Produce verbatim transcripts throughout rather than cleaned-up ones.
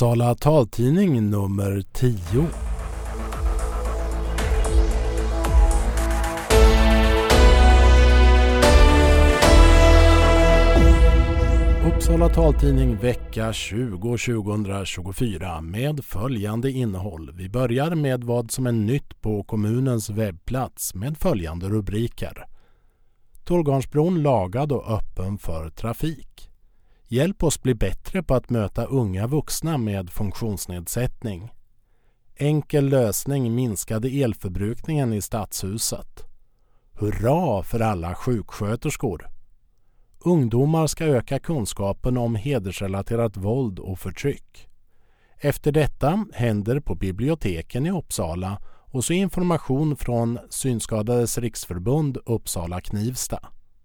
Uppsala taltidning nummer tio. Uppsala taltidning vecka tjugo tjugohundratjugofyra med följande innehåll. Vi börjar med vad som är nytt på kommunens webbplats med följande rubriker. Tullgarnsbron lagad och öppen för trafik. Hjälp oss bli bättre på att möta unga vuxna med funktionsnedsättning. Enkel lösning minskade elförbrukningen i stadshuset. Hurra för alla sjuksköterskor! Ungdomar ska öka kunskapen om hedersrelaterat våld och förtryck. Efter detta händer på biblioteken i Uppsala och så information från Synskadades riksförbund Uppsala Knivsta.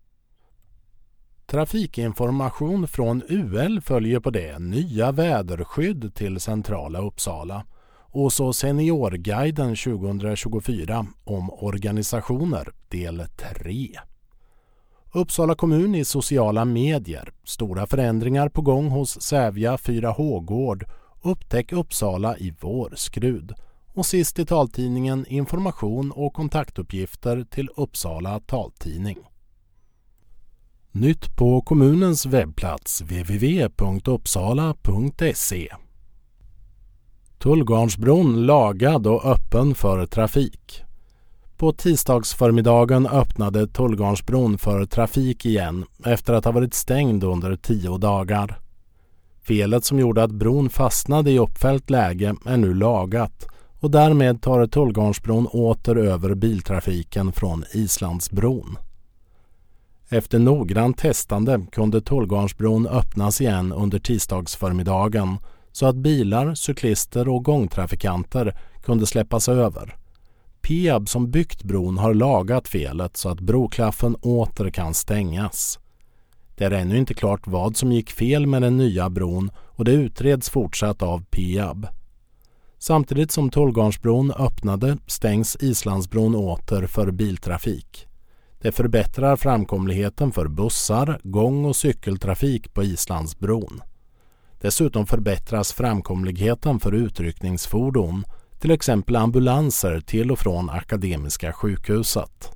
Trafikinformation från U L följer på det, nya väderskydd till centrala Uppsala och så Seniorguiden tjugohundratjugofyra om organisationer del tre. Uppsala kommun i sociala medier, stora förändringar på gång hos Sävja fyra H-gård, upptäck Uppsala i vårskrud och sist i taltidningen information och kontaktuppgifter till Uppsala taltidning. Nytt på kommunens webbplats w w w punkt uppsala punkt se. Tullgarnsbron lagad och öppen för trafik. På tisdagsförmiddagen öppnade Tullgarnsbron för trafik igen efter att ha varit stängd under tio dagar. Felet som gjorde att bron fastnade i uppfällt läge är nu lagat och därmed tar Tullgarnsbron åter över biltrafiken från Islandsbron. Efter noggrant testande kunde Tullgarnsbron öppnas igen under tisdagsförmiddagen så att bilar, cyklister och gångtrafikanter kunde släppas över. P A B som byggt bron har lagat felet så att broklaffen åter kan stängas. Det är ännu inte klart vad som gick fel med den nya bron och det utreds fortsatt av P A B. Samtidigt som Tullgarnsbron öppnade stängs Islandsbron åter för biltrafik. Det förbättrar framkomligheten för bussar, gång- och cykeltrafik på Islandsbron. Dessutom förbättras framkomligheten för utryckningsfordon, till exempel ambulanser till och från Akademiska sjukhuset.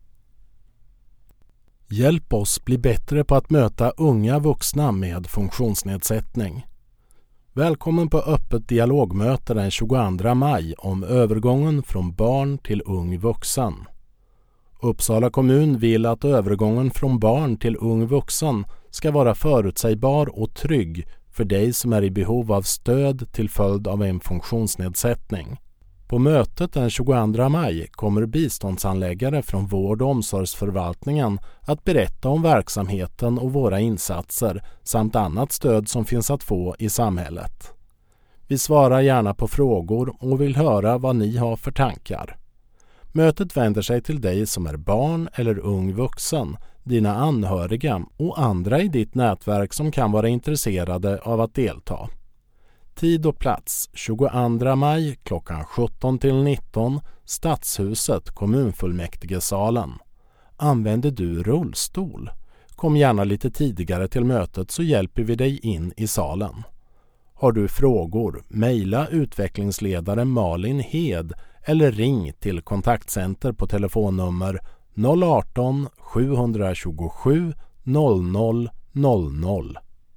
Hjälp oss bli bättre på att möta unga vuxna med funktionsnedsättning. Välkommen på öppet dialogmöte den tjugoandra maj om övergången från barn till ung vuxen. Uppsala kommun vill att övergången från barn till ung vuxen ska vara förutsägbar och trygg för dig som är i behov av stöd till följd av en funktionsnedsättning. På mötet den tjugoandra maj kommer biståndsanläggare från vård- och omsorgsförvaltningen att berätta om verksamheten och våra insatser samt annat stöd som finns att få i samhället. Vi svarar gärna på frågor och vill höra vad ni har för tankar. Mötet vänder sig till dig som är barn eller ung vuxen, dina anhöriga och andra i ditt nätverk som kan vara intresserade av att delta. Tid och plats tjugoandra maj klockan sjutton till nitton, Stadshuset, kommunfullmäktigesalen. Använder du rullstol? Kom gärna lite tidigare till mötet så hjälper vi dig in i salen. Har du frågor, mejla utvecklingsledare Malin Hed eller ring till kontaktcenter på telefonnummer noll arton sjuhundratjugosju noll noll noll noll.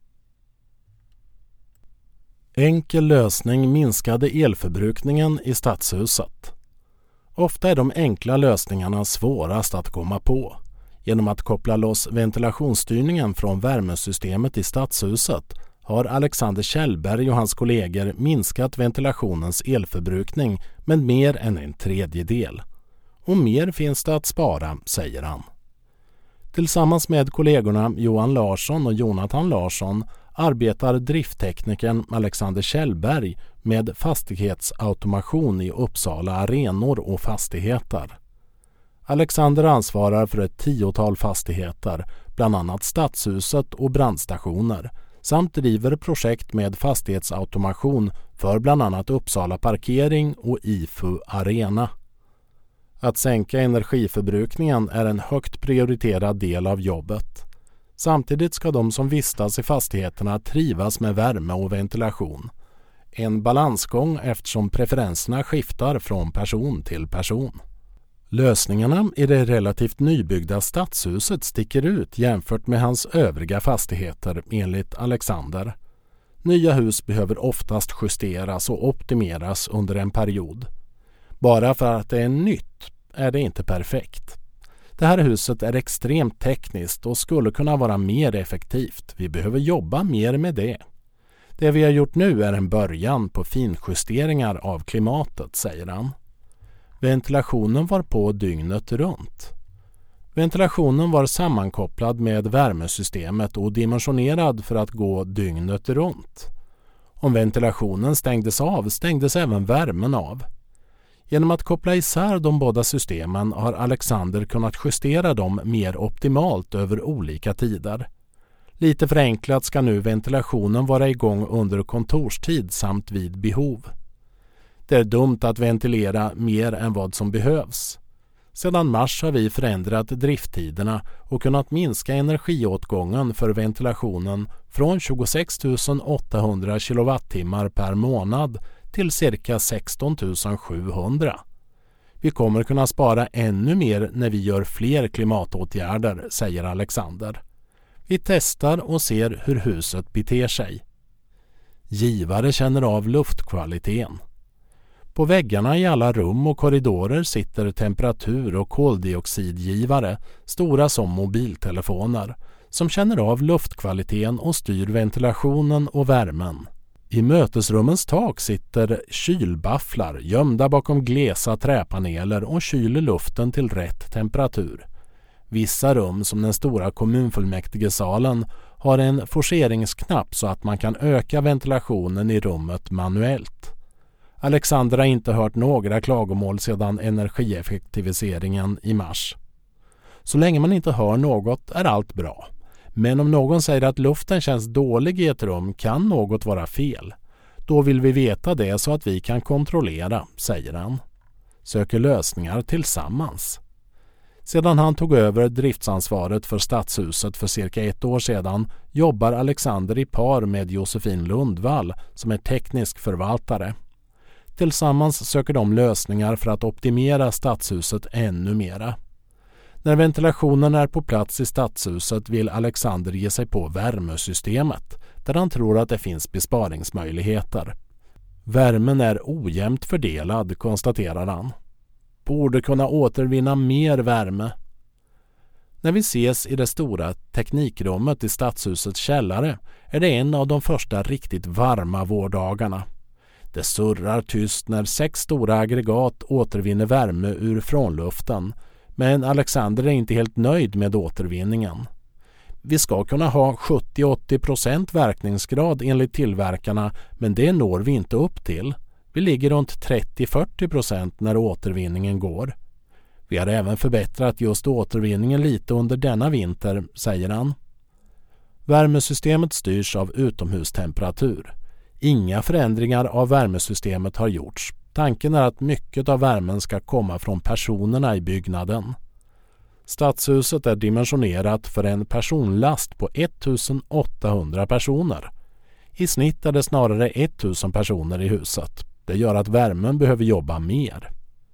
Enkel lösning minskade elförbrukningen i stadshuset. Ofta är de enkla lösningarna svårast att komma på. Genom att koppla loss ventilationsstyrningen från värmesystemet i stadshuset har Alexander Kjellberg och hans kollegor minskat ventilationens elförbrukning med mer än en tredjedel. Och mer finns det att spara, säger han. Tillsammans med kollegorna Johan Larsson och Jonathan Larsson arbetar driftteknikern Alexander Kjellberg med fastighetsautomation i Uppsala arenor och fastigheter. Alexander ansvarar för ett tiotal fastigheter, bland annat Stadshuset och brandstationer, samt driver projekt med fastighetsautomation för bland annat Uppsala parkering och I F U Arena. Att sänka energiförbrukningen är en högt prioriterad del av jobbet. Samtidigt ska de som vistas i fastigheterna trivas med värme och ventilation. En balansgång eftersom preferenserna skiftar från person till person. Lösningarna i det relativt nybyggda stadshuset sticker ut jämfört med hans övriga fastigheter enligt Alexander. Nya hus behöver oftast justeras och optimeras under en period. Bara för att det är nytt är det inte perfekt. Det här huset är extremt tekniskt och skulle kunna vara mer effektivt. Vi behöver jobba mer med det. Det vi har gjort nu är en början på finjusteringar av klimatet, säger han. Ventilationen var på dygnet runt. Ventilationen var sammankopplad med värmesystemet och dimensionerad för att gå dygnet runt. Om ventilationen stängdes av stängdes även värmen av. Genom att koppla isär de båda systemen har Alexander kunnat justera dem mer optimalt över olika tider. Lite förenklat ska nu ventilationen vara igång under kontorstid samt vid behov. Det är dumt att ventilera mer än vad som behövs. Sedan mars har vi förändrat drifttiderna och kunnat minska energiåtgången för ventilationen från tjugosex tusen åttahundra kilowattimmar per månad till cirka sexton tusen sjuhundra. Vi kommer kunna spara ännu mer när vi gör fler klimatåtgärder, säger Alexander. Vi testar och ser hur huset beter sig. Givare känner av luftkvaliteten. På väggarna i alla rum och korridorer sitter temperatur- och koldioxidgivare, stora som mobiltelefoner, som känner av luftkvaliteten och styr ventilationen och värmen. I mötesrummens tak sitter kylbafflar gömda bakom glesa träpaneler och kyler luften till rätt temperatur. Vissa rum, som den stora kommunfullmäktigesalen, har en forceringsknapp så att man kan öka ventilationen i rummet manuellt. Alexander har inte hört några klagomål sedan energieffektiviseringen i mars. Så länge man inte hör något är allt bra. Men om någon säger att luften känns dålig i ett rum kan något vara fel. Då vill vi veta det så att vi kan kontrollera, säger han. Söker lösningar tillsammans. Sedan han tog över driftsansvaret för stadshuset för cirka ett år sedan jobbar Alexander i par med Josefin Lundvall som är teknisk förvaltare. Tillsammans söker de lösningar för att optimera stadshuset ännu mera. När ventilationen är på plats i stadshuset vill Alexander ge sig på värmesystemet där han tror att det finns besparingsmöjligheter. Värmen är ojämnt fördelad, konstaterar han. Borde kunna återvinna mer värme. När vi ses i det stora teknikrummet i stadshusets källare är det en av de första riktigt varma vårdagarna. Det surrar tyst när sex stora aggregat återvinner värme ur frånluften, men Alexander är inte helt nöjd med återvinningen. Vi ska kunna ha sjuttio till åttio procent verkningsgrad enligt tillverkarna, men det når vi inte upp till. Vi ligger runt trettio till fyrtio procent när återvinningen går. Vi har även förbättrat just återvinningen lite under denna vinter, säger han. Värmesystemet styrs av utomhustemperatur. Inga förändringar av värmesystemet har gjorts. Tanken är att mycket av värmen ska komma från personerna i byggnaden. Stadshuset är dimensionerat för en personlast på ettusen åttahundra personer. I snitt är det snarare ettusen personer i huset. Det gör att värmen behöver jobba mer.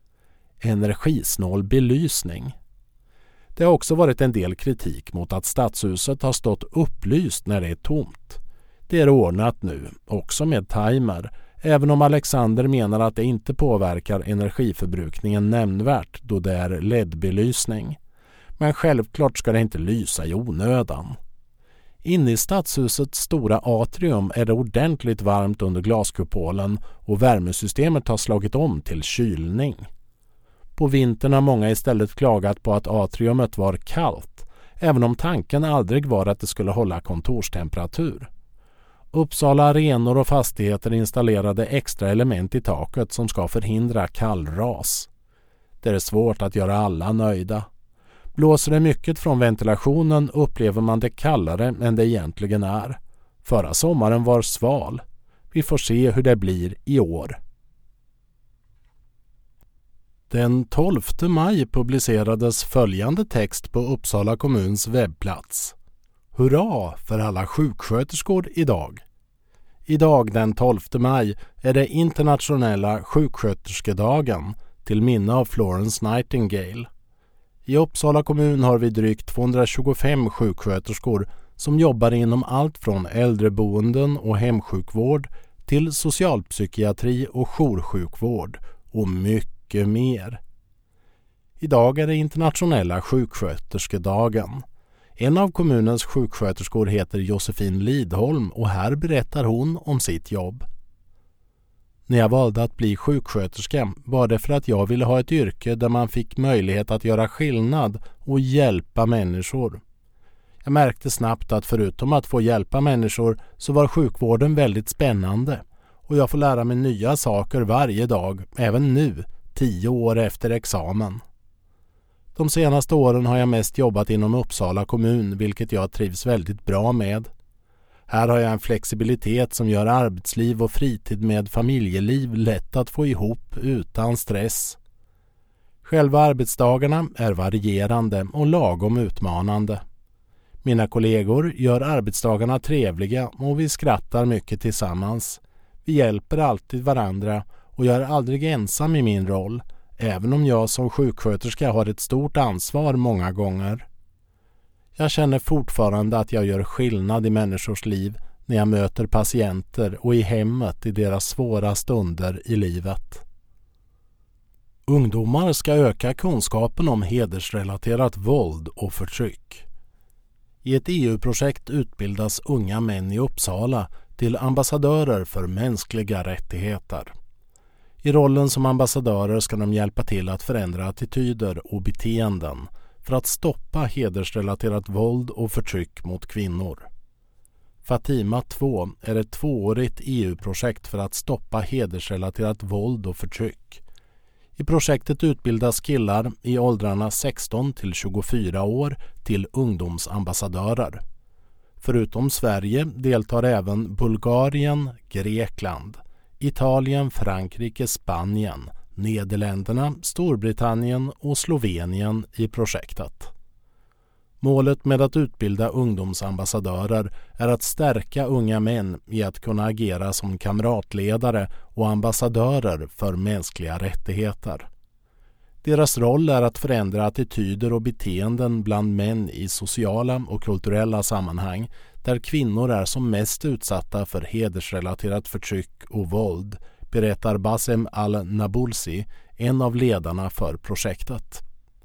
Energisnål belysning. Det har också varit en del kritik mot att stadshuset har stått upplyst när det är tomt. Det är ordnat nu, också med timer, även om Alexander menar att det inte påverkar energiförbrukningen nämnvärt då det är L E D-belysning. Men självklart ska det inte lysa i onödan. Inne i stadshusets stora atrium är det ordentligt varmt under glaskupolen och värmesystemet har slagit om till kylning. På vintern har många istället klagat på att atriumet var kallt, även om tanken aldrig var att det skulle hålla kontorstemperatur. Uppsala arenor och fastigheter installerade extra element i taket som ska förhindra kallras. Det är svårt att göra alla nöjda. Blåser det mycket från ventilationen upplever man det kallare än det egentligen är. Förra sommaren var sval. Vi får se hur det blir i år. Den tolfte maj publicerades följande text på Uppsala kommuns webbplats. Hurra för alla sjuksköterskor idag! Idag den tolfte maj är det internationella sjuksköterskedagen till minne av Florence Nightingale. I Uppsala kommun har vi drygt tvåhundratjugofem sjuksköterskor som jobbar inom allt från äldreboenden och hemsjukvård till socialpsykiatri och joursjukvård och mycket mer. Idag är det internationella sjuksköterskedagen. En av kommunens sjuksköterskor heter Josefin Lidholm och här berättar hon om sitt jobb. När jag valde att bli sjuksköterska var det för att jag ville ha ett yrke där man fick möjlighet att göra skillnad och hjälpa människor. Jag märkte snabbt att förutom att få hjälpa människor så var sjukvården väldigt spännande och jag får lära mig nya saker varje dag, även nu, tio år efter examen. De senaste åren har jag mest jobbat inom Uppsala kommun, vilket jag trivs väldigt bra med. Här har jag en flexibilitet som gör arbetsliv och fritid med familjeliv lätt att få ihop utan stress. Själva arbetsdagarna är varierande och lagom utmanande. Mina kollegor gör arbetsdagarna trevliga och vi skrattar mycket tillsammans. Vi hjälper alltid varandra och jag är aldrig ensam i min roll, även om jag som sjuksköterska har ett stort ansvar många gånger. Jag känner fortfarande att jag gör skillnad i människors liv när jag möter patienter och i hemmet i deras svåra stunder i livet. Ungdomar ska öka kunskapen om hedersrelaterat våld och förtryck. I ett E U-projekt utbildas unga män i Uppsala till ambassadörer för mänskliga rättigheter. I rollen som ambassadörer ska de hjälpa till att förändra attityder och beteenden för att stoppa hedersrelaterat våld och förtryck mot kvinnor. Fatima två är ett tvåårigt E U-projekt för att stoppa hedersrelaterat våld och förtryck. I projektet utbildas killar i åldrarna sexton till tjugofyra år till ungdomsambassadörer. Förutom Sverige deltar även Bulgarien, Grekland, Italien, Frankrike, Spanien, Nederländerna, Storbritannien och Slovenien i projektet. Målet med att utbilda ungdomsambassadörer är att stärka unga män i att kunna agera som kamratledare och ambassadörer för mänskliga rättigheter. Deras roll är att förändra attityder och beteenden bland män i sociala och kulturella sammanhang där kvinnor är som mest utsatta för hedersrelaterat förtryck och våld, berättar Bassem Al-Nabulsi, en av ledarna för projektet.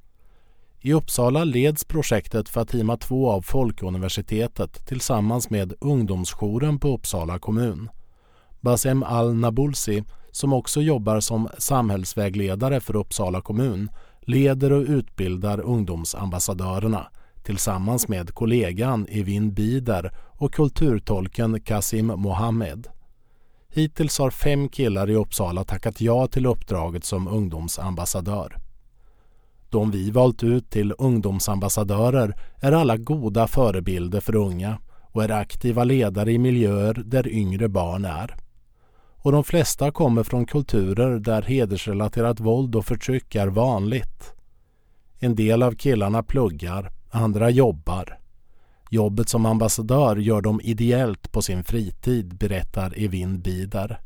I Uppsala leds projektet Fatima två av Folkuniversitetet tillsammans med ungdomsjouren på Uppsala kommun. Bassem Al-Nabulsi, som också jobbar som samhällsvägledare för Uppsala kommun, leder och utbildar ungdomsambassadörerna tillsammans med kollegan Evin Bider och kulturtolken Kasim Mohammed. Hittills har fem killar i Uppsala tackat ja till uppdraget som ungdomsambassadör. De vi valt ut till ungdomsambassadörer är alla goda förebilder för unga och är aktiva ledare i miljöer där yngre barn är. Och de flesta kommer från kulturer där hedersrelaterat våld och förtryck är vanligt. En del av killarna pluggar, andra jobbar. Jobbet som ambassadör gör de ideellt på sin fritid, berättar Evin Bider.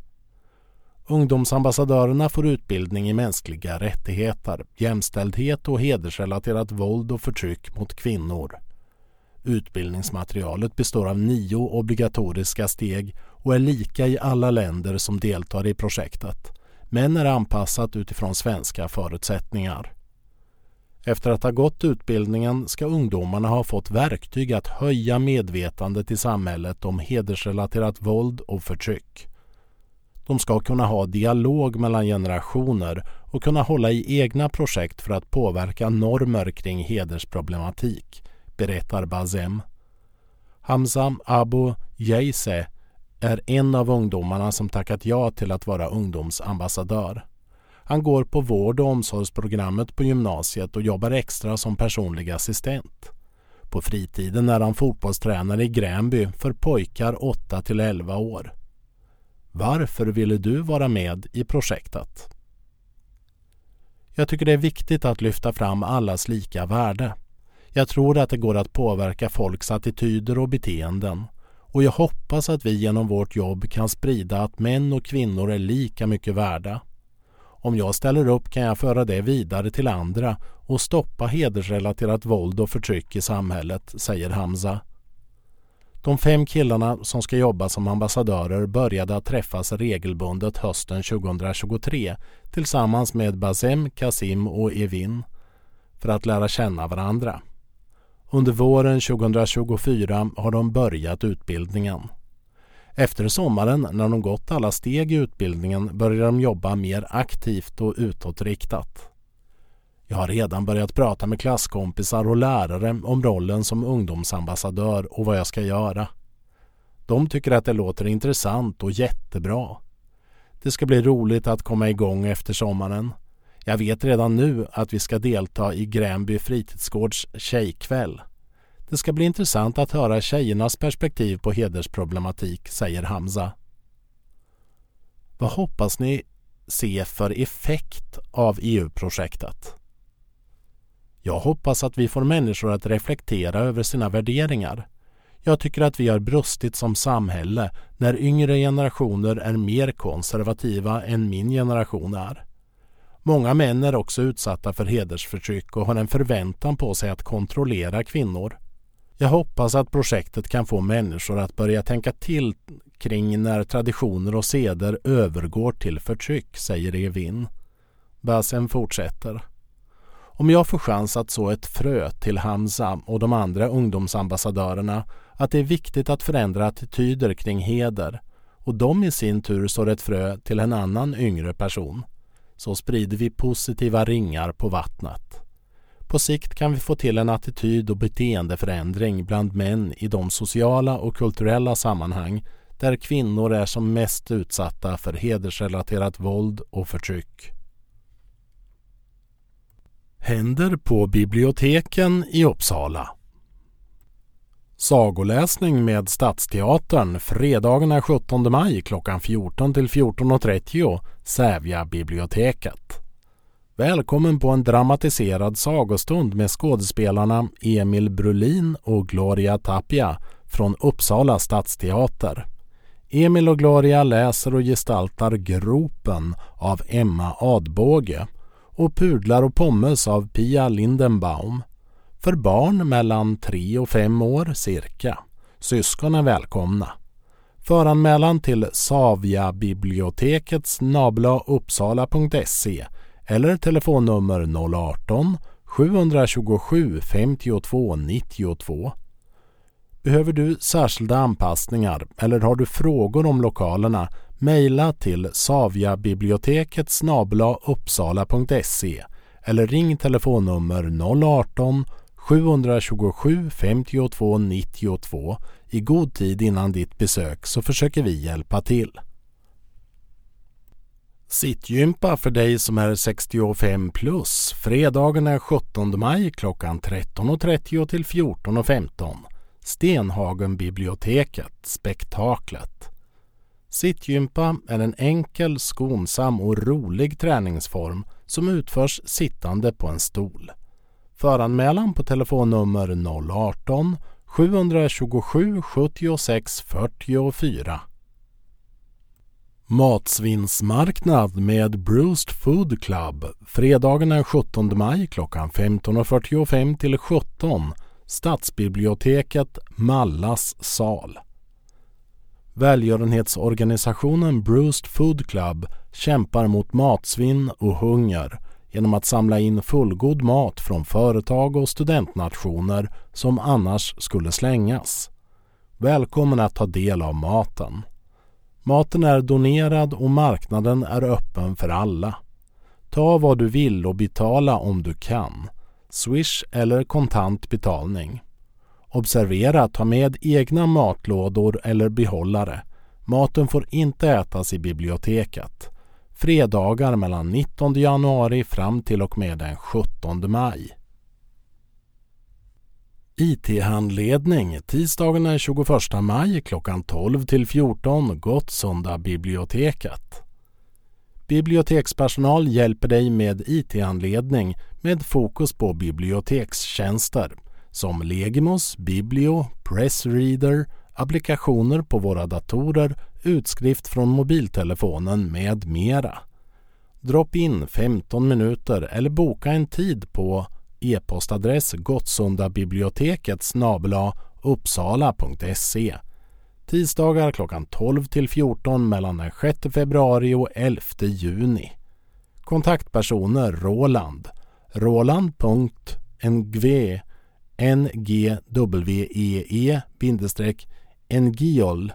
Ungdomsambassadörerna får utbildning i mänskliga rättigheter, jämställdhet och hedersrelaterat våld och förtryck mot kvinnor. Utbildningsmaterialet består av nio obligatoriska steg och är lika i alla länder som deltar i projektet, men är anpassat utifrån svenska förutsättningar. Efter att ha gått utbildningen ska ungdomarna ha fått verktyg att höja medvetandet i samhället om hedersrelaterat våld och förtryck. De ska kunna ha dialog mellan generationer och kunna hålla i egna projekt för att påverka normer kring hedersproblematik, berättar Bazem. Hamza Abu Yeise är en av ungdomarna som tackat ja till att vara ungdomsambassadör. Han går på vård- och omsorgsprogrammet på gymnasiet och jobbar extra som personlig assistent. På fritiden är han fotbollstränare i Gränby för pojkar åtta till elva år. Varför ville du vara med i projektet? Jag tycker det är viktigt att lyfta fram allas lika värde. Jag tror att det går att påverka folks attityder och beteenden. och jag hoppas att vi genom vårt jobb kan sprida att män och kvinnor är lika mycket värda. Om jag ställer upp kan jag föra det vidare till andra och stoppa hedersrelaterat våld och förtryck i samhället, säger Hamza. De fem killarna som ska jobba som ambassadörer började att träffas regelbundet hösten tjugohundratjugotre tillsammans med Basem, Kasim och Evin för att lära känna varandra. Under våren tjugohundratjugofyra har de börjat utbildningen. Efter sommaren, när de gått alla steg i utbildningen, börjar de jobba mer aktivt och utåtriktat. Jag har redan börjat prata med klasskompisar och lärare om rollen som ungdomsambassadör och vad jag ska göra. De tycker att det låter intressant och jättebra. Det ska bli roligt att komma igång efter sommaren. Jag vet redan nu att vi ska delta i Gränby fritidsgårds tjejkväll. Det ska bli intressant att höra tjejernas perspektiv på hedersproblematik, säger Hamza. Vad hoppas ni se för effekt av E U-projektet? Jag hoppas att vi får människor att reflektera över sina värderingar. Jag tycker att vi har brustit som samhälle när yngre generationer är mer konservativa än min generation är. Många män är också utsatta för hedersförtryck och har en förväntan på sig att kontrollera kvinnor. Jag hoppas att projektet kan få människor att börja tänka till kring när traditioner och seder övergår till förtryck, säger Evin. Basem fortsätter. Om jag får chans att så ett frö till Hamza och de andra ungdomsambassadörerna att det är viktigt att förändra attityder kring heder och de i sin tur sår ett frö till en annan yngre person, så sprider vi positiva ringar på vattnet. På sikt kan vi få till en attityd- och beteendeförändring bland män i de sociala och kulturella sammanhang där kvinnor är som mest utsatta för hedersrelaterat våld och förtryck. Händer på biblioteken i Uppsala. Sagoläsning med Stadsteatern fredagen sjuttonde maj klockan fjorton till fjorton och trettio, Sävja biblioteket. Välkommen på en dramatiserad sagostund med skådespelarna Emil Brulin och Gloria Tapia från Uppsala Stadsteater. Emil och Gloria läser och gestaltar Gropen av Emma Adbåge och Pudlar och pommes av Pia Lindenbaum. För barn mellan tre och fem år cirka. Syskon är välkomna. Föranmälan till savjabiblioteket snabel-a uppsala punkt se eller telefonnummer noll arton sjuhundratjugosju femtiotvå nittiotvå. Behöver du särskilda anpassningar eller har du frågor om lokalerna, mejla till savjabiblioteket snabel-a uppsala punkt se eller ring telefonnummer noll arton sjuhundratjugosju femtiotvå nittiotvå i god tid innan ditt besök, så försöker vi hjälpa till. Sittgympa för dig som är sextiofem plus fredagen den sjuttonde maj klockan tretton och trettio till fjorton och femton. Stenhagen biblioteket, spektaklet. Sittgympa är en enkel, skonsam och rolig träningsform som utförs sittande på en stol. Föranmälan på telefonnummer noll arton sjuhundratjugosju sjuttiosex fyrtiofyra. Matsvinnsmarknad med Bruce Food Club fredagen den sjuttonde maj klockan femton och fyrtiofem till sjutton. Stadsbiblioteket Mallas sal. Välgörenhetsorganisationen Bruce Food Club kämpar mot matsvinn och hunger genom att samla in fullgod mat från företag och studentnationer som annars skulle slängas. Välkommen att ta del av maten. Maten är donerad och marknaden är öppen för alla. Ta vad du vill och betala om du kan. Swish eller kontant betalning. Observera att ta med egna matlådor eller behållare. Maten får inte ätas i biblioteket. Fredagar mellan nittonde januari fram till och med den sjuttonde maj. I T-handledning tisdagen den tjugoförsta maj klockan tolv till fjorton, Gottsunda biblioteket. Bibliotekspersonal hjälper dig med I T-handledning med fokus på bibliotekstjänster som Legimos, Biblio, Pressreader, applikationer på våra datorer, utskrift från mobiltelefonen med mera. Drop in femton minuter eller boka en tid på e-postadress gottsundabiblioteket snabel-a uppsala punkt se. Tisdagar klockan tolv till fjorton mellan den sjätte februari och elfte juni. Kontaktpersoner Roland. Roland punkt ngve ngwee bindestreck ngiol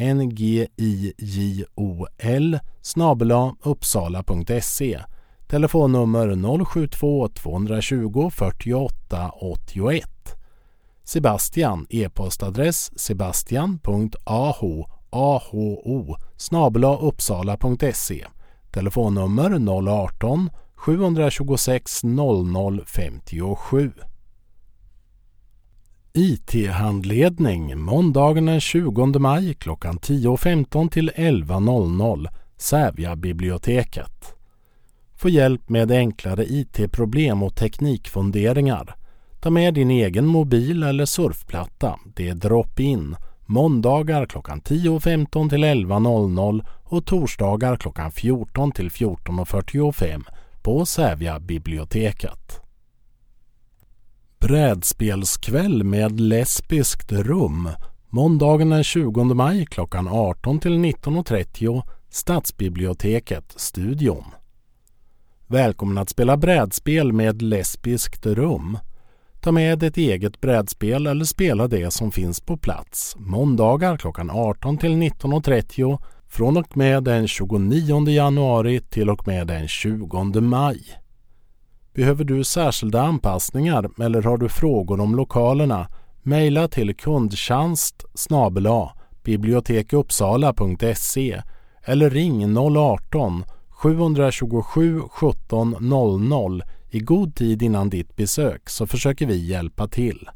ngijol snabel-a uppsala punkt se. Telefonnummer noll sju två två två fyrtioåtta åttioett. Sebastian, e-postadress sebastian punkt aho aho snabel-a uppsala punkt se. Telefonnummer noll arton sjuhundratjugosex noll noll femtiosju. I T-handledning måndagen den tjugonde maj klockan tio femton till elva noll noll Sävja biblioteket. Få hjälp med enklare I T-problem och teknikfunderingar. Ta med din egen mobil eller surfplatta. Det är drop-in måndagar klockan tio femton till elva noll noll och torsdagar klockan fjorton till fjorton fyrtiofem på Sävja biblioteket. Brädspelskväll med lesbiskt rum måndagen den tjugonde maj klockan arton till nitton trettio Stadsbiblioteket, studion. Välkommen att spela brädspel med lesbiskt rum. Ta med ett eget brädspel eller spela det som finns på plats. Måndagar klockan arton till nitton trettio från och med den tjugonionde januari till och med den tjugonde maj. Behöver du särskilda anpassningar eller har du frågor om lokalerna? Maila till kundtjänst snabel-a bibliotekuppsala punkt se eller ring noll arton sjuhundratjugosju sjutton noll noll i god tid innan ditt besök så försöker vi hjälpa till.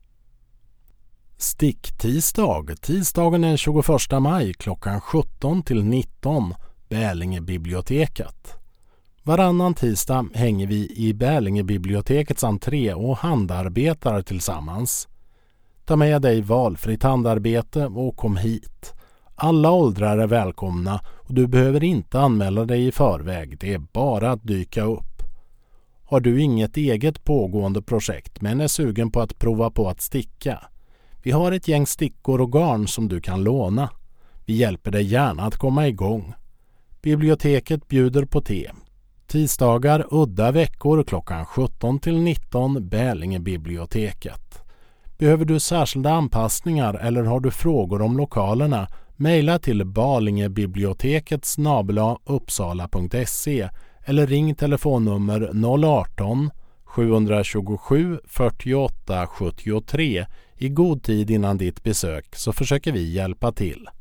Sticktisdag, tisdagen den tjugoförsta maj klockan sjutton till nitton Bälingebiblioteket. Varannan tisdag hänger vi i Bälingebibliotekets entré och handarbetar tillsammans. Ta med dig valfritt handarbete och kom hit. Alla åldrar är välkomna och du behöver inte anmäla dig i förväg, det är bara att dyka upp. Har du inget eget pågående projekt men är sugen på att prova på att sticka? Vi har ett gäng stickor och garn som du kan låna. Vi hjälper dig gärna att komma igång. Biblioteket bjuder på te. Tisdagar udda veckor klockan sjutton till nitton Bälingebiblioteket. Behöver du särskilda anpassningar eller har du frågor om lokalerna? Maila till balingebiblioteket snabel-a uppsala punkt se eller ring telefonnummer noll arton sjuhundratjugosju fyrtioåtta sjuttiotre i god tid innan ditt besök så försöker vi hjälpa till.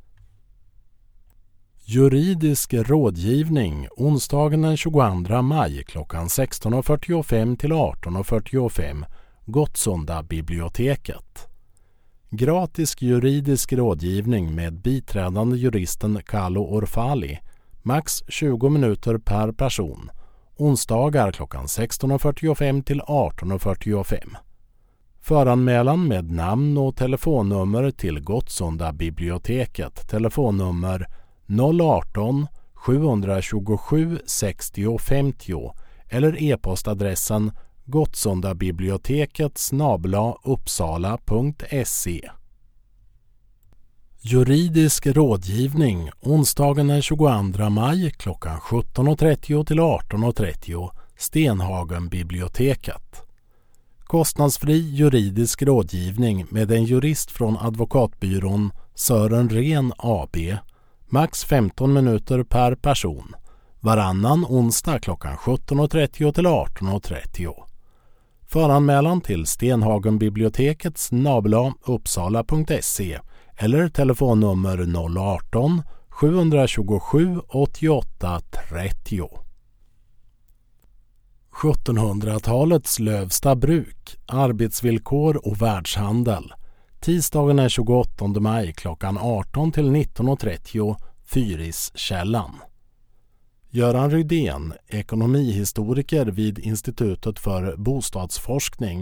Juridisk rådgivning onsdagen den tjugoandra maj klockan sexton fyrtiofem till arton fyrtiofem Gottsunda biblioteket. Gratis juridisk rådgivning med biträdande juristen Carlo Orfali. Max tjugo minuter per person. Onsdagar klockan sexton fyrtiofem till arton fyrtiofem. Föranmälan med namn och telefonnummer till Gottsunda biblioteket. Telefonnummer noll arton sjuhundratjugosju sextio femtio eller e-postadressen gottsundabiblioteket snabel-a uppsala punkt se. Juridisk rådgivning onsdagen den tjugoandra maj klockan sjutton trettio till arton trettio Stenhagen biblioteket. Kostnadsfri juridisk rådgivning med en jurist från advokatbyrån Sören Ren A B. Max femton minuter per person. Varannan onsdag klockan sjutton trettio till arton trettio. Föranmälan till Stenhagen biblioteket snabel-a uppsala punkt se eller telefonnummer noll arton sjuhundratjugosju åttioåtta trettio. sjuttonhundratalets Lövsta bruk, arbetsvillkor och världshandel. Tisdagen den tjugoåttonde maj klockan arton till nitton trettio Fyriskällan. Göran Rydén, ekonomihistoriker vid Institutet för bostadsforskning,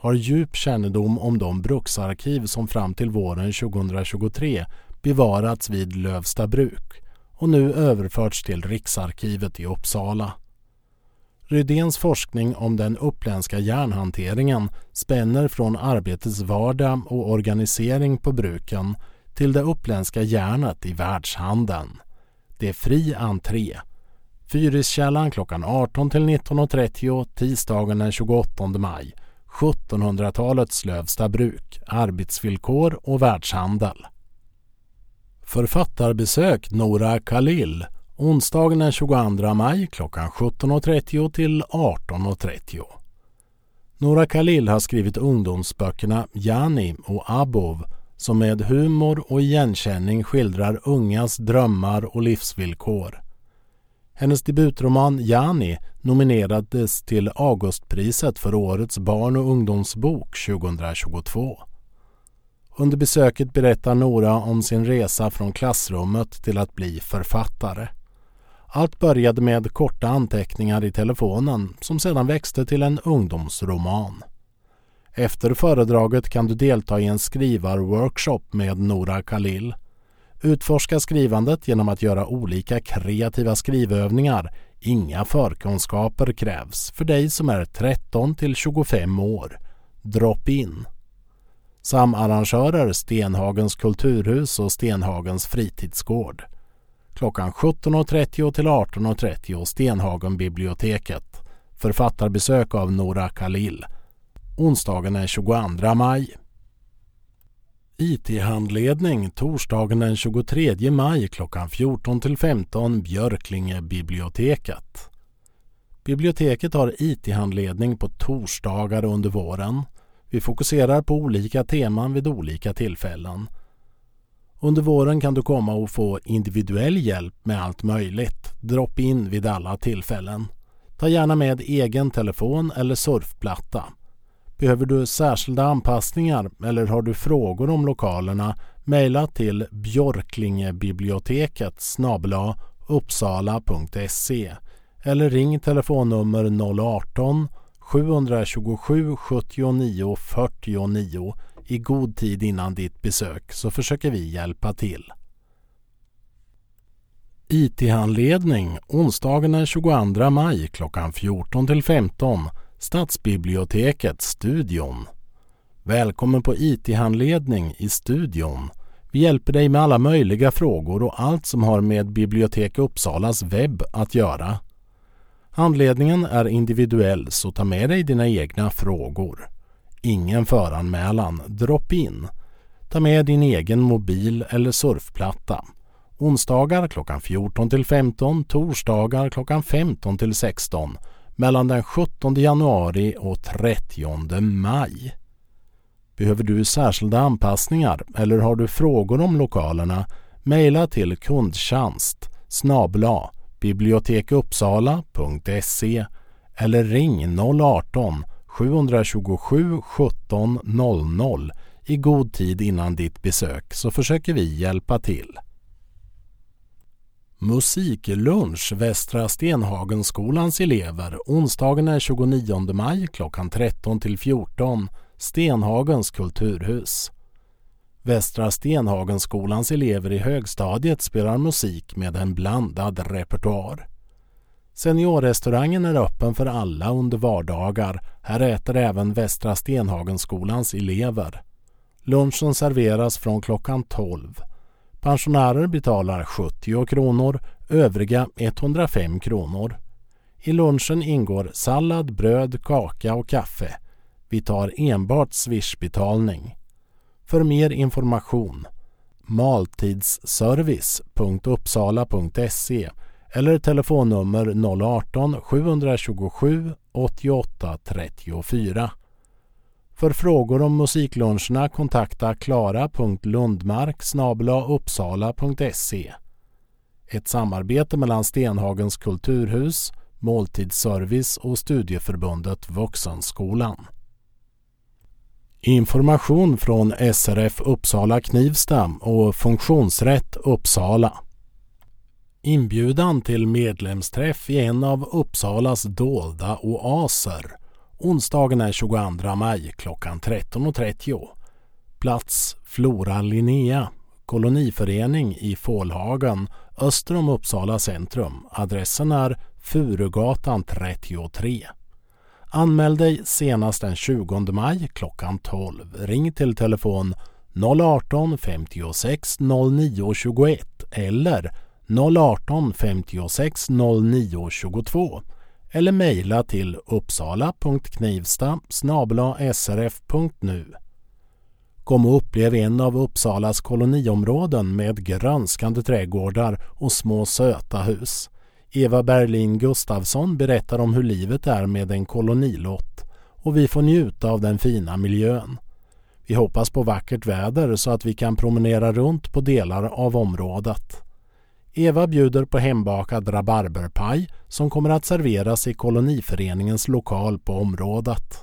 har djup kännedom om de bruksarkiv som fram till våren tjugohundratjugotre bevarats vid Lövsta bruk och nu överförts till Riksarkivet i Uppsala. Rydéns forskning om den uppländska järnhanteringen spänner från arbetets vardag och organisering på bruken till det uppländska järnet i världshandeln. Det är fri entré. Fyriskällan klockan arton till nitton och trettio tisdagen den tjugoåttonde maj. sjuttonhundratalets Lövsta bruk, arbetsvillkor och världshandel. Författarbesök Nora Khalil onsdagen den tjugoandra maj klockan sjutton och trettio till arton och trettio. Nora Khalil har skrivit ungdomsböckerna Yani och Abov som med humor och igenkänning skildrar ungas drömmar och livsvillkor. Hennes debutroman Yani nominerades till Augustpriset för årets barn- och ungdomsbok tjugohundratjugotvå. Under besöket berättar Nora om sin resa från klassrummet till att bli författare. Allt började med korta anteckningar i telefonen som sedan växte till en ungdomsroman. Efter föredraget kan du delta i en skrivarworkshop med Nora Khalil. Utforska skrivandet genom att göra olika kreativa skrivövningar. Inga förkunskaper krävs för dig som är tretton till tjugofem år. Drop in. Samarrangörer Stenhagens kulturhus och Stenhagens fritidsgård. Klockan sjutton och trettio till arton och trettio Stenhagen biblioteket. Författarbesök av Nora Khalil. Onsdagen den tjugoandra maj. I T-handledning torsdagen den tjugotredje maj klockan fjorton till femton Björklinge biblioteket. Biblioteket har I T-handledning på torsdagar under våren. Vi fokuserar på olika teman vid olika tillfällen. Under våren kan du komma och få individuell hjälp med allt möjligt. Drop in vid alla tillfällen. Ta gärna med egen telefon eller surfplatta. Behöver du särskilda anpassningar eller har du frågor om lokalerna, mejla till björklingebiblioteket snabel-a uppsala punkt se eller ring telefonnummer noll arton sjuhundratjugosju sjuttionio fyrtionio i god tid innan ditt besök så försöker vi hjälpa till. I T-handledning onsdagen den tjugoandra maj klockan fjorton till femton Stadsbiblioteket studion. Välkommen på I T-handledning i studion. Vi hjälper dig med alla möjliga frågor och allt som har med Bibliotek Uppsalas webb att göra. Handledningen är individuell så ta med dig dina egna frågor. Ingen föranmälan, drop in. Ta med din egen mobil eller surfplatta. Onsdagar klockan fjorton till femton, torsdagar klockan femton till sexton, mellan den sjuttonde januari och trettionde maj. Behöver du särskilda anpassningar eller har du frågor om lokalerna, mejla till kundtjänst snabel-a bibliotekuppsala punkt se eller ring noll arton sjuhundratjugosju sjutton noll noll i god tid innan ditt besök så försöker vi hjälpa till. Musiklunch Västra Stenhagenskolans elever onsdagen den tjugonionde maj klockan tretton till fjorton Stenhagens kulturhus. Västra Stenhagenskolans elever i högstadiet spelar musik med en blandad repertoar. Seniorrestaurangen är öppen för alla under vardagar. Här äter även Västra Stenhagenskolans elever. Lunchen serveras från klockan tolv. Pensionärer betalar sjuttio kronor, övriga etthundrafem kronor. I lunchen ingår sallad, bröd, kaka och kaffe. Vi tar enbart swishbetalning. För mer information maltidsservice punkt uppsala punkt se eller telefonnummer noll arton sjuhundratjugosju åttioåtta trettiofyra. För frågor om musikluncherna kontakta klara punkt lundmark snabel-a uppsala punkt se. Ett samarbete mellan Stenhagens kulturhus, måltidsservice och studieförbundet Vuxenskolan. Information från S R F Uppsala Knivsta och Funktionsrätt Uppsala. Inbjudan till medlemsträff i en av Uppsalas dolda oaser. Onsdagen är tjugoandra maj klockan tretton och trettio. Plats Flora Linnea, koloniförening i Fålhagen, öster om Uppsala centrum. Adressen är Furugatan trettiotre. Anmäl dig senast den tjugonde maj klockan tolv. Ring till telefon noll ett åtta femtiosex noll nio tjugoett eller noll ett åtta femtiosex noll nio tjugotvå eller mejla till uppsala punkt knivsta snabel-a s r f punkt nu. Kom och upplev en av Uppsalas koloniområden med grönskande trädgårdar och små söta hus. Eva Berlin Gustafsson berättar om hur livet är med en kolonilott och vi får njuta av den fina miljön. Vi hoppas på vackert väder så att vi kan promenera runt på delar av området. Eva bjuder på hembakad rabarberpaj som kommer att serveras i koloniföreningens lokal på området.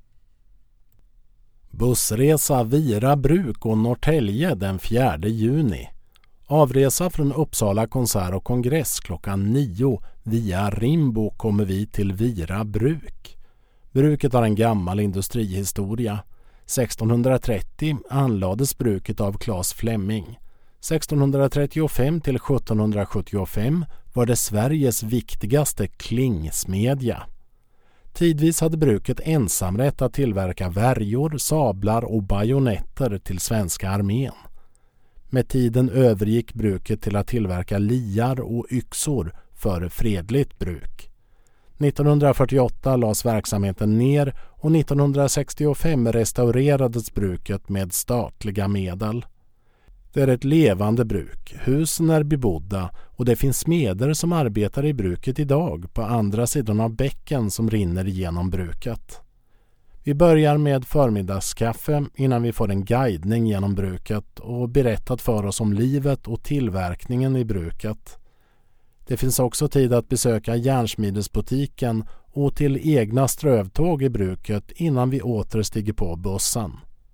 Bussresa Vira Bruk och Norrtälje den fjärde juni. Avresa från Uppsala konsert och kongress klockan nio via Rimbo kommer vi till Vira Bruk. Bruket har en gammal industrihistoria. sextonhundratrettio anlades bruket av Claes Fleming. sextonhundratrettiofem till sjuttonhundrasjuttiofem var det Sveriges viktigaste klingsmedja. Tidvis hade bruket ensamrätt att tillverka värjor, sablar och bajonetter till svenska armén. Med tiden övergick bruket till att tillverka liar och yxor för fredligt bruk. nittonhundrafyrtioåtta lades verksamheten ner och nittonhundrasextiofem restaurerades bruket med statliga medel. Det är ett levande bruk, husen är bebodda och det finns smeder som arbetar i bruket idag på andra sidan av bäcken som rinner igenom bruket. Vi börjar med förmiddagskaffe innan vi får en guidning genom bruket och berättat för oss om livet och tillverkningen i bruket. Det finns också tid att besöka järnsmidesbutiken och till egna strövtåg i bruket innan vi åter stiger på bussen.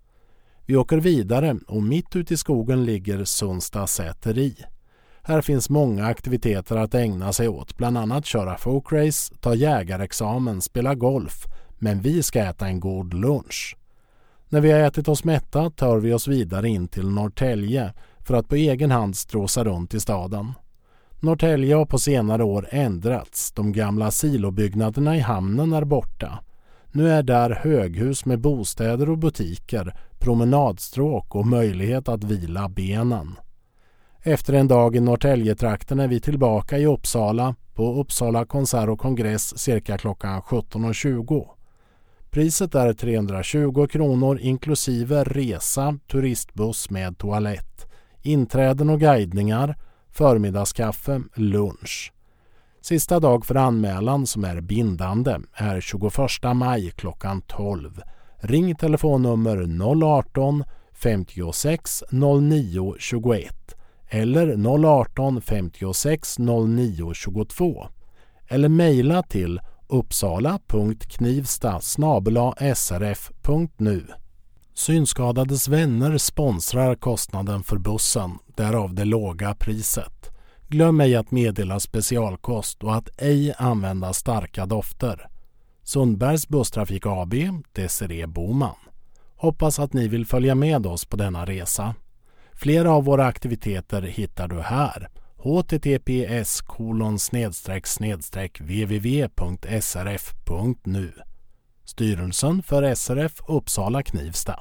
Vi åker vidare och mitt ute i skogen ligger Sundsta säteri. Här finns många aktiviteter att ägna sig åt, bland annat köra folkrace, ta jägarexamen, spela golf, men vi ska äta en god lunch. När vi har ätit oss mätta tar vi oss vidare in till Norrtälje för att på egen hand stråsa runt i staden. Norrtälje har på senare år ändrats, de gamla silobyggnaderna i hamnen är borta. Nu är där höghus med bostäder och butiker, promenadstråk och möjlighet att vila benen. Efter en dag i Norrtäljetrakten är vi tillbaka i Uppsala på Uppsala konsert och kongress cirka klockan sjutton och tjugo. Priset är trehundratjugo kronor inklusive resa, turistbuss med toalett, inträden och guidningar, förmiddagskaffe, lunch. Sista dag för anmälan som är bindande är tjugoförsta maj klockan tolv. Ring telefonnummer noll ett åtta femtiosex noll nio tjugoett eller noll ett åtta femtiosex noll nio tjugotvå eller mejla till uppsala punkt knivsta snabel-a s r f punkt nu. Synskadades vänner sponsrar kostnaden för bussen, därav det låga priset. Glöm ej att meddela specialkost och att ej använda starka dofter. Sundbergs busstrafik A B, Desiree Boman. Hoppas att ni vill följa med oss på denna resa. Flera av våra aktiviteter hittar du här. h t t p s kolon snedstreck snedstreck w w w punkt s r f punkt nu. Styrelsen för S R F Uppsala Knivsta.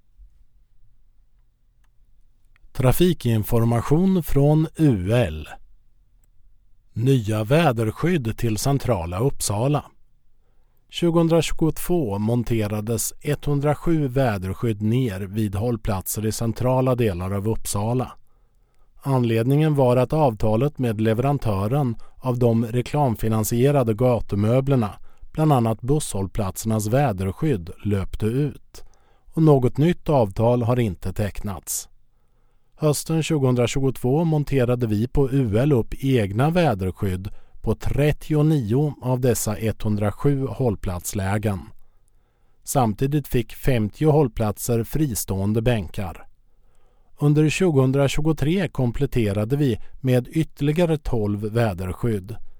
Trafikinformation från U L. Nya väderskydd till centrala Uppsala. tjugohundratjugotvå monterades etthundrasju väderskydd ner vid hållplatser i centrala delar av Uppsala. Anledningen var att avtalet med leverantören av de reklamfinansierade gatumöblerna, bland annat busshållplatsernas väderskydd, löpte ut och något nytt avtal har inte tecknats. Hösten tjugohundratjugotvå monterade vi på U L upp egna väderskydd på trettionio av dessa etthundrasju hållplatslägen. Samtidigt fick femtio hållplatser fristående bänkar. Under tjugohundratjugotre kompletterade vi med ytterligare tolv väderskydd.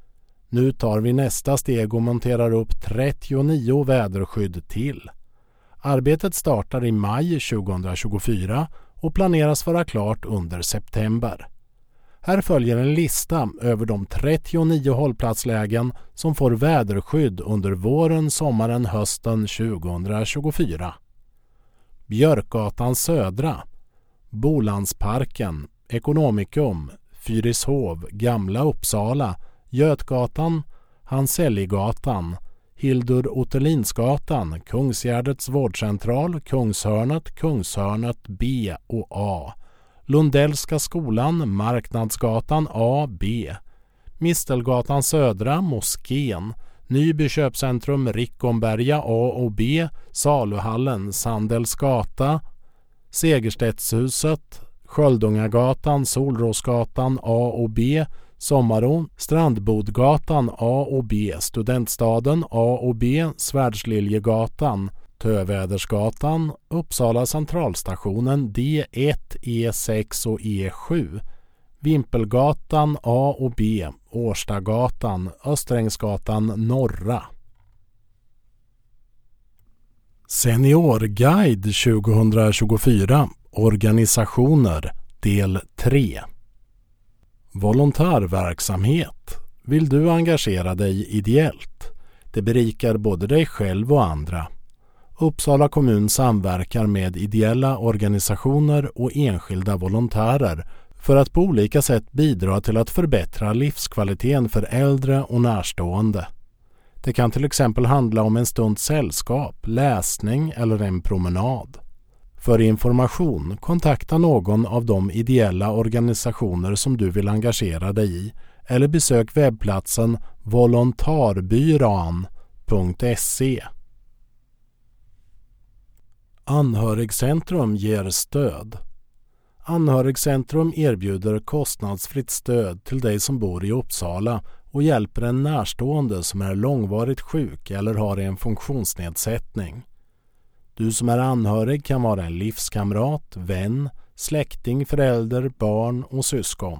Nu tar vi nästa steg och monterar upp trettionio väderskydd till. Arbetet startar i maj tjugohundratjugofyra och planeras vara klart under september. Här följer en lista över de trettionio hållplatslägen som får väderskydd under våren, sommaren, hösten tjugohundratjugofyra. Björkgatan södra, Bolandsparken, Ekonomikum, Fyrishov, Gamla Uppsala, Götgatan, Hanselligatan, Hildur Ottelinsgatan, Kungsgärdets vårdcentral, Kungshörnet, Kungshörnet B och A, Lundellska skolan, Marknadsgatan A, B, Mistelgatan södra, Moskén, Nyby köpcentrum, Rickomberga A och B, Saluhallen, Sandels gata, Segerstedtshuset, Sköldungagatan, Solrosgatan A och B, Sommaron, Strandbodgatan A och B, Studentstaden A och B, Svärdsliljegatan, Tövädersgatan, Uppsala centralstationen D ett, E sex och E sju, Vimpelgatan A och B, Årstagatan, Östrängsgatan norra. Seniorguide tjugohundratjugofyra, organisationer, del tre. Volontärverksamhet. Vill du engagera dig ideellt? Det berikar både dig själv och andra. Uppsala kommun samverkar med ideella organisationer och enskilda volontärer för att på olika sätt bidra till att förbättra livskvaliteten för äldre och närstående. Det kan till exempel handla om en stunds sällskap, läsning eller en promenad. För information, kontakta någon av de ideella organisationer som du vill engagera dig i eller besök webbplatsen volontarbyran punkt se. Anhörigcentrum ger stöd. Anhörigcentrum erbjuder kostnadsfritt stöd till dig som bor i Uppsala och hjälper en närstående som är långvarigt sjuk eller har en funktionsnedsättning. Du som är anhörig kan vara en livskamrat, vän, släkting, förälder, barn och syskon.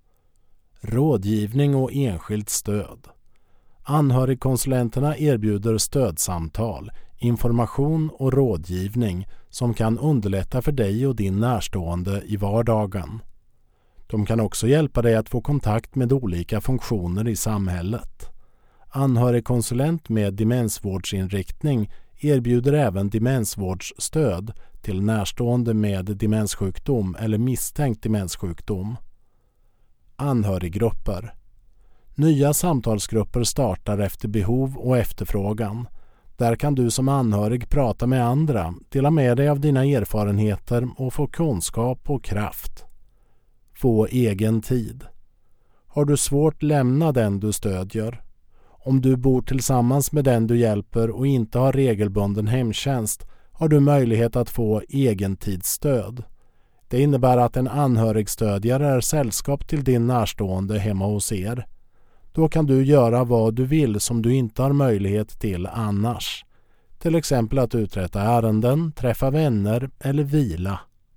Rådgivning och enskilt stöd. Anhörigkonsulenterna erbjuder stödsamtal, information och rådgivning som kan underlätta för dig och din närstående i vardagen. De kan också hjälpa dig att få kontakt med olika funktioner i samhället. Anhörigkonsulent med demensvårdsinriktning erbjuder även demensvårdsstöd till närstående med demenssjukdom eller misstänkt demenssjukdom. Anhöriggrupper. Nya samtalsgrupper startar efter behov och efterfrågan. Där kan du som anhörig prata med andra, dela med dig av dina erfarenheter och få kunskap och kraft. Få egen tid. Har du svårt lämna den du stödjer? Om du bor tillsammans med den du hjälper och inte har regelbunden hemtjänst har du möjlighet att få egentidsstöd. Det innebär att en anhörigstödjare är sällskap till din närstående hemma hos er. Då kan du göra vad du vill som du inte har möjlighet till annars. Till exempel att uträtta ärenden, träffa vänner eller vila.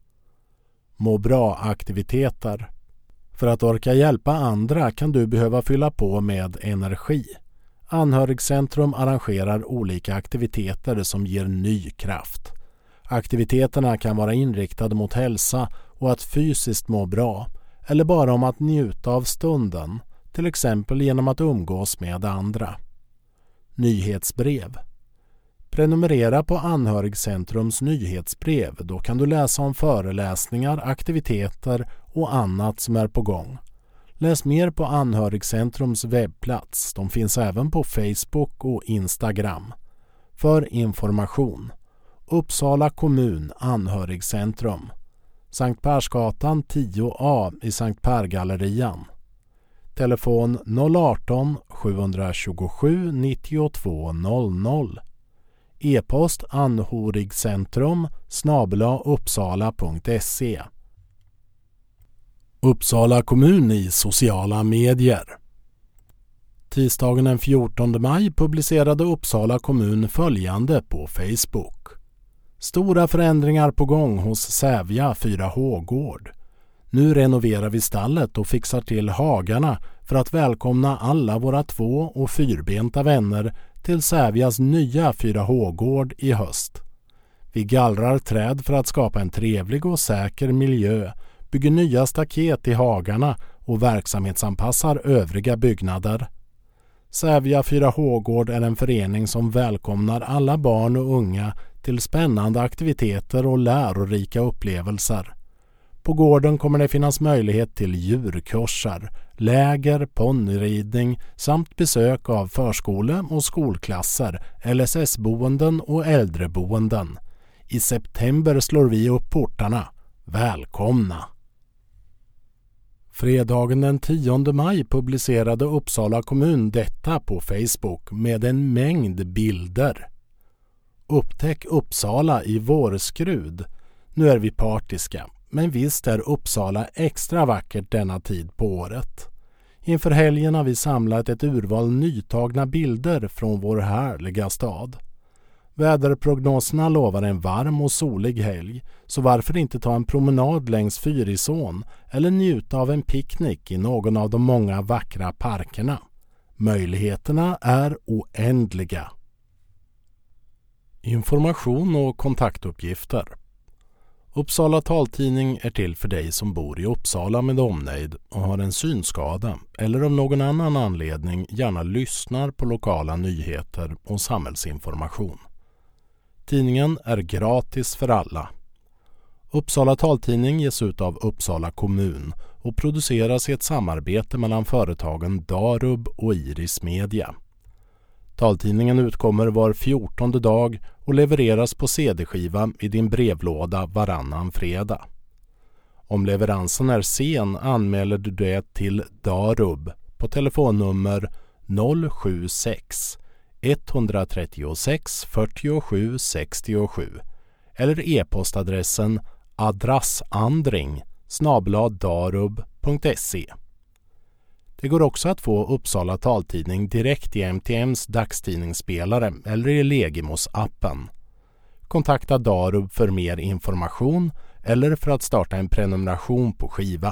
Må bra-aktiviteter. För att orka hjälpa andra kan du behöva fylla på med energi. Anhörigcentrum arrangerar olika aktiviteter som ger ny kraft. Aktiviteterna kan vara inriktade mot hälsa och att fysiskt må bra, eller bara om att njuta av stunden, till exempel genom att umgås med andra. Nyhetsbrev. Prenumerera på Anhörigcentrums nyhetsbrev, då kan du läsa om föreläsningar, aktiviteter och annat som är på gång. Läs mer på Anhörigcentrums webbplats, de finns även på Facebook och Instagram. För information. Uppsala kommun Anhörigcentrum. Sankt Persgatan tio A i Sankt Per-gallerian. Telefon noll arton sjuhundratjugosju nittiotvå noll noll. E-post anhörigcentrum snabel-a uppsala punkt se. Uppsala kommun i sociala medier. Tisdagen den fjortonde maj publicerade Uppsala kommun följande på Facebook. Stora förändringar på gång hos Sävja fyra H-gård. Nu renoverar vi stallet och fixar till hagarna för att välkomna alla våra två- och fyrbenta vänner till Sävjas nya fyra H-gård i höst. Vi gallrar träd för att skapa en trevlig och säker miljö, bygger nya staket i hagarna och verksamhetsanpassar övriga byggnader. Sävja fyra H-gård är en förening som välkomnar alla barn och unga till spännande aktiviteter och lärorika upplevelser. På gården kommer det finnas möjlighet till djurkurser, läger, ponnyridning samt besök av förskole- och skolklasser, L S S-boenden och äldreboenden. I september slår vi upp portarna. Välkomna! Fredagen den tionde maj publicerade Uppsala kommun detta på Facebook med en mängd bilder. Upptäck Uppsala i vårskrud. Nu är vi partiska, men visst är Uppsala extra vackert denna tid på året. Inför helgen har vi samlat ett urval nytagna bilder från vår härliga stad. Väderprognoserna lovar en varm och solig helg, så varför inte ta en promenad längs Fyrisån eller njuta av en picknick i någon av de många vackra parkerna. Möjligheterna är oändliga. Information och kontaktuppgifter. Uppsala taltidning är till för dig som bor i Uppsala med omnejd och har en synskada eller av någon annan anledning gärna lyssnar på lokala nyheter och samhällsinformation. Tidningen är gratis för alla. Uppsala taltidning ges ut av Uppsala kommun och produceras i ett samarbete mellan företagen Darub och Iris Media. Taltidningen utkommer var fjortonde dag och levereras på C D-skiva i din brevlåda varannan fredag. Om leveransen är sen anmäler du det till Darub på telefonnummer noll sju sex ett tre sex fyra sju sex sju eller e-postadressen adressandring snabel-a darub punkt se. Det går också att få Uppsala taltidning direkt i M T M:s dagstidningsspelare eller i Legimos-appen. Kontakta Darub för mer information eller för att starta en prenumeration på skiva.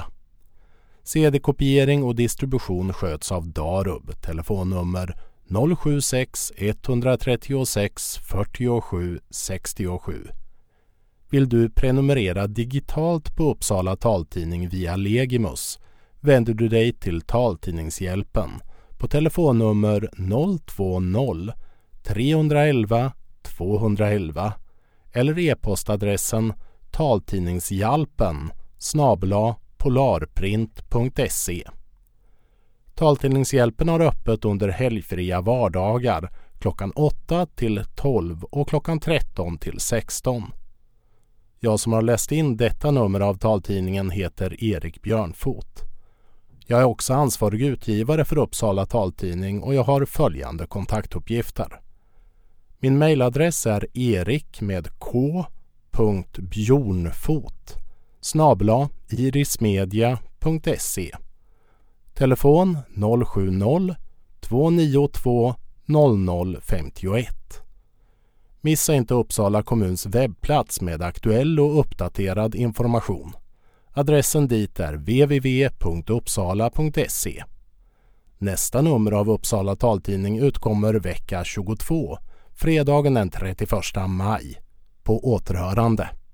C D-kopiering och distribution sköts av Darub, telefonnummer noll sju sex ett tre sex fyra sju sex sju. Vill du prenumerera digitalt på Uppsala taltidning via Legimos vänder du dig till Taltidningshjälpen på telefonnummer noll två noll tre ett ett två ett ett eller e-postadressen taltidningshjälpen snabel-a polarprint punkt se. Taltidningshjälpen har öppet under helgfria vardagar klockan åtta till tolv och klockan tretton till sexton. Jag som har läst in detta nummer av taltidningen heter Erik Björnfot. Jag är också ansvarig utgivare för Uppsala taltidning och jag har följande kontaktuppgifter. Min mejladress är erik med k punkt bjornfot snabel-a irismedia punkt se. Telefon noll sju noll två nio två noll noll fem ett. Missa inte Uppsala kommuns webbplats med aktuell och uppdaterad information. Adressen dit är w w w punkt uppsala punkt se. Nästa nummer av Uppsala taltidning utkommer vecka tjugotvå, fredagen den trettioförsta maj. På återhörande.